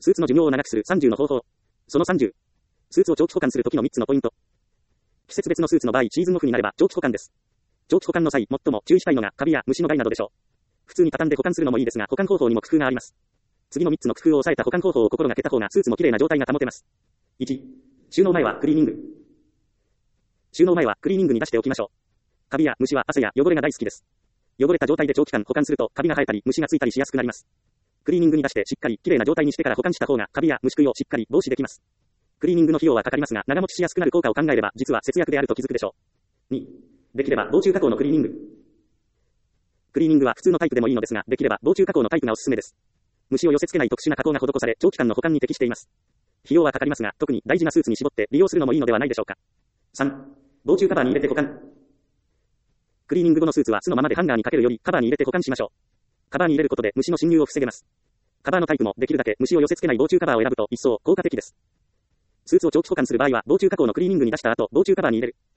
スーツの寿命を長くする30の方法。その30。スーツを長期保管するときの3つのポイント。季節別のスーツの場合、シーズンオフになれば長期保管です。長期保管の際、最も注意したいのがカビや虫の害などでしょう。普通に畳んで保管するのもいいですが、保管方法にも工夫があります。次の3つの工夫を抑えた保管方法を心がけた方がスーツも綺麗な状態が保てます。1、収納前はクリーニング。収納前はクリーニングに出しておきましょう。カビや虫は汗や汚れが大好きです。汚れた状態で長期間保管するとカビが生えたり虫がついたりしやすくなります。クリーニングに出してしっかり綺麗な状態にしてから保管した方がカビや虫食いをしっかり防止できます。クリーニングの費用はかかりますが、長持ちしやすくなる効果を考えれば実は節約であると気づくでしょう。2、できれば防虫加工のクリーニング。クリーニングは普通のタイプでもいいのですが、できれば防虫加工のタイプがおすすめです。虫を寄せ付けない特殊な加工が施され、長期間の保管に適しています。費用はかかりますが、特に大事なスーツに絞って利用するのもいいのではないでしょうか。3、防虫カバーに入れて保管。クリーニング後のスーツはそのままでハンガーにかけるよりカバーに入れて保管しましょう。カバーに入れることで虫の侵入を防げます。カバーのタイプもできるだけ虫を寄せ付けない防虫カバーを選ぶと一層効果的です。スーツを長期保管する場合は防虫加工のクリーニングに出した後、防虫カバーに入れる。